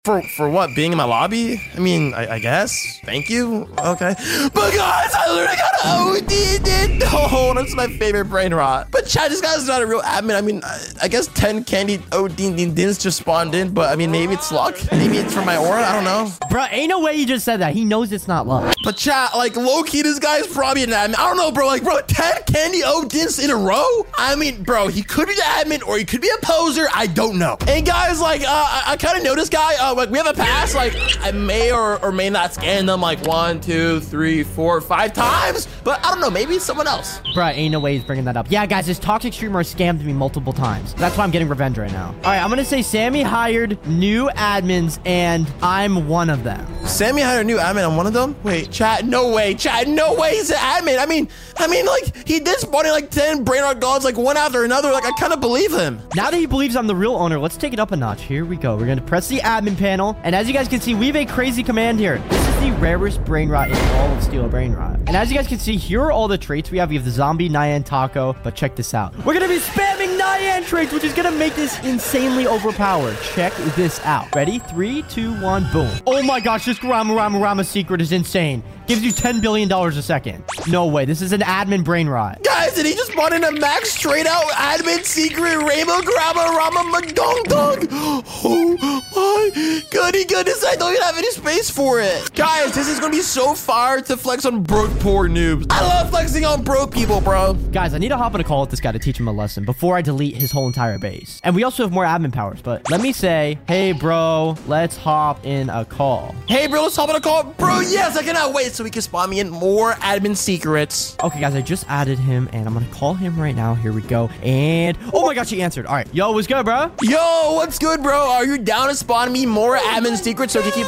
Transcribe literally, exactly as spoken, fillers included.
For for what? Being in my lobby? I mean, I, I guess. Thank you. Okay. But guys, I literally got O D'd it. Oh, that's my favorite brain rot. But chat, this guy's not a real admin. I mean, I, I guess ten candy O D'd just spawned in, but I mean, maybe it's luck. Maybe it's from my aura. I don't know. Bro, ain't no way you just said that. He knows it's not luck. But chat, like low-key, this guy's probably an admin. I don't know, bro. Like, bro, ten candy O D'ds in a row? I mean, bro, he could be the admin or he could be a poser. I don't know. And guys, like, uh, I, I kind of know this guy. Uh, like, we have a pass. Like, I may or, or may not scan them like one, two, three, four, five times. But I don't know. Maybe it's someone else. Bro, ain't no way he's bringing that up. Yeah, guys, this toxic streamer scammed me multiple times. That's why I'm getting revenge right now. All right, I'm going to say Sammy hired new admins, and I'm one of them. Sammy hired a new admin. I'm one of them? Wait, chat, no way. Chat, no way he's an admin. I mean, I mean, like, he did spawn in like ten Brainrot gods, like one after another. Like, I kind of believe him. Now that he believes I'm the real owner, let's take it up a notch. Here we go. We're going to press the admin panel. And as you guys can see, we have a crazy command here. This is the rarest Brainrot in all of Steel Brainrot. And as you guys can see, here are all the traits we have. We have the zombie, Nyan, Taco. But check this out. We're going to be spamming Nyan traits, which is going to make this insanely overpowered. Check this out. Ready? Three, two, one, boom. Oh my gosh, this Rama Rama Rama secret is insane. Gives you ten billion dollars a second. No way. This is an admin brain rot. Guys, did he just spawn in a max straight out admin secret rainbow grabber Rama McDong Dong? Oh my goody goodness. I don't even have any space for it. Guys, this is going to be so fire to flex on broke poor noobs. I love flexing on broke people, bro. Guys, I need to hop on a call with this guy to teach him a lesson before I delete his whole entire base. And we also have more admin powers, but let me say, hey, bro, let's hop in a call. Hey, bro, let's hop on a call. Bro, yes, I cannot wait so we can spawn me in more admin secrets. Okay, guys, I just added him, and I'm going to call him right now. Here we go. And, oh my gosh, he answered. All right. Yo, what's good, bro? Yo, what's good, bro? Are you down to spawn me more admin secrets so you can keep